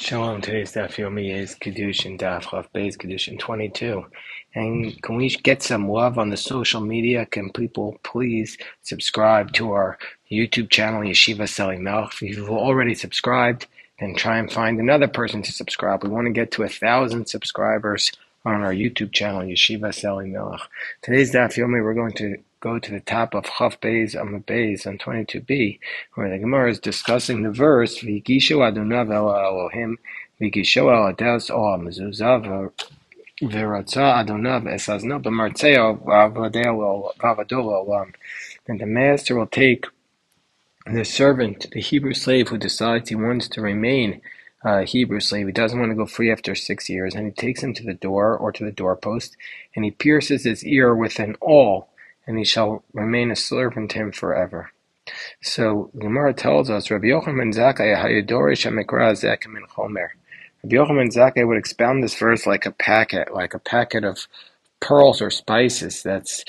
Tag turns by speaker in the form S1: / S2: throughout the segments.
S1: Shalom, today's daf yomi is Kedushin daf Chav Beis Kedushin 22. And can we get some love on the social media? Can people please subscribe to our YouTube channel, Yeshiva Selling Melch? If you've already subscribed, then try and find another person to subscribe. We want to get to 1,000 subscribers on our YouTube channel, Yeshiva Selling Melch. Today's daf yomi, we're going to go to the top of Chav Beis Amud Beis on 22b, where the Gemara is discussing the verse V'yigishu Adonav el Elohim V'yigishu el Adas o Mezuzah V'ratza Adonav esazno b'martzeo v'avadeo v'avadol olam. Then the master will take the servant, the Hebrew slave who decides he wants to remain a Hebrew slave, he doesn't want to go free after 6 years, and he takes him to the door or to the doorpost, and he pierces his ear with an awl, and he shall remain a servant to him forever. So Gemara tells us, Rabbi Yochanan ben Zakkai hayadorish hamikra zeh min chomer. Rabbi Yochanan ben Zakkai would expound this verse like a packet of pearls or spices that's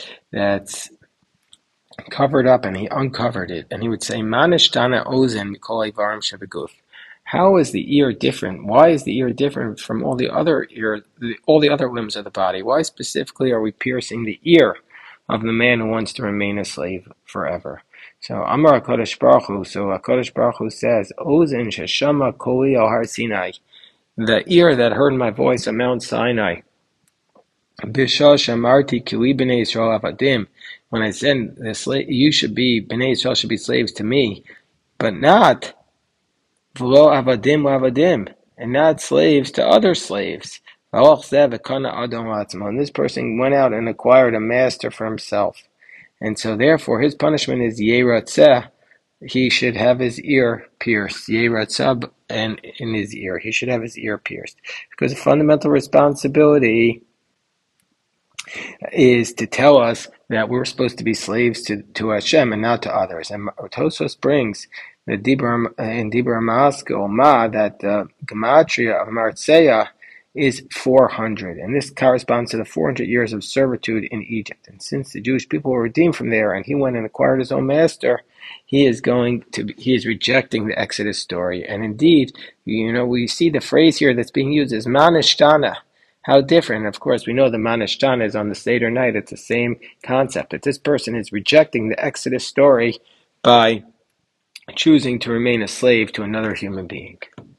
S1: covered up, and he uncovered it, and he would say, Manishtana ozen mikol ivarim shebeguf. How is the ear different? Why is the ear different from all the other limbs of the body? Why specifically are we piercing the ear of the man who wants to remain a slave forever? So Amar HaKadosh Baruch Hu, HaKadosh Baruch Hu says, Ozen sheshama koli al har Sinai, the ear that heard my voice on Mount Sinai. B'shah shamarti kili b'nei Yisrael avadim, when I said B'nei Yisrael should be slaves to me, but not v'lo avadim l'avadim, and not slaves to other slaves. And this person went out and acquired a master for himself. And so therefore his punishment is Yeratzeh. He should have his ear pierced. Yeratzeh, and in his ear. He should have his ear pierced. Because the fundamental responsibility is to tell us that we're supposed to be slaves to Hashem and not to others. And Tosfos brings the Dibur Maskil Ma that the gematria of Martzeya is 400, and this corresponds to the 400 years of servitude in Egypt. And since the Jewish people were redeemed from there, and he went and acquired his own master, he is rejecting the Exodus story. And indeed, we see the phrase here that's being used as manishtana. How different? Of course, we know the manishtana is on the Seder night. It's the same concept. That this person is rejecting the Exodus story by choosing to remain a slave to another human being.